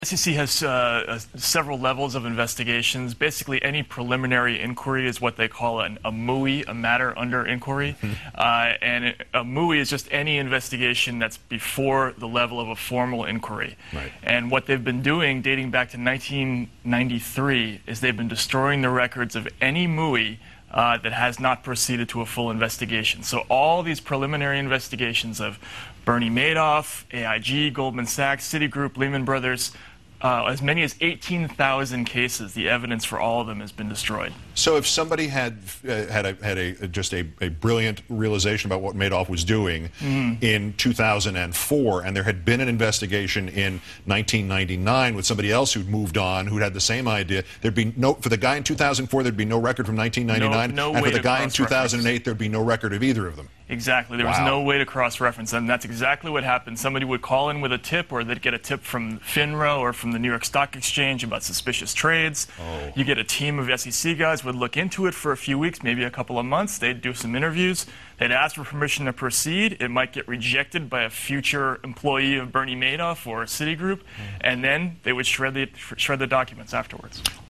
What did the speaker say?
SEC has several levels of investigations. Basically, any preliminary inquiry is what they call a MUI, a matter under inquiry. And a MUI is just any investigation that's before the level of a formal inquiry. Right. And what they've been doing, dating back to 1993, is they've been destroying the records of any MUI that has not proceeded to a full investigation. So all these preliminary investigations of Bernie Madoff, AIG, Goldman Sachs, Citigroup, Lehman Brothers, as many as 18,000 cases, the evidence for all of them has been destroyed. So if somebody had just a brilliant realization about what Madoff was doing in 2004, and there had been an investigation in 1999 with somebody else who'd moved on, who'd had the same idea, there'd be no, for the guy in 2004, there'd be no record from 1999, no and for way the to guy in cross-reference. 2008, there'd be no record of either of them. Exactly. There was Wow. no way to cross-reference, and that's exactly what happened. Somebody would call in with a tip, or they'd get a tip from FINRA or from the New York Stock Exchange about suspicious trades. Oh. You get a team of SEC guys would look into it for a few weeks, maybe a couple of months. They'd do some interviews. They'd ask for permission to proceed. It might get rejected by a future employee of Bernie Madoff or Citigroup, and then they would shred the documents afterwards.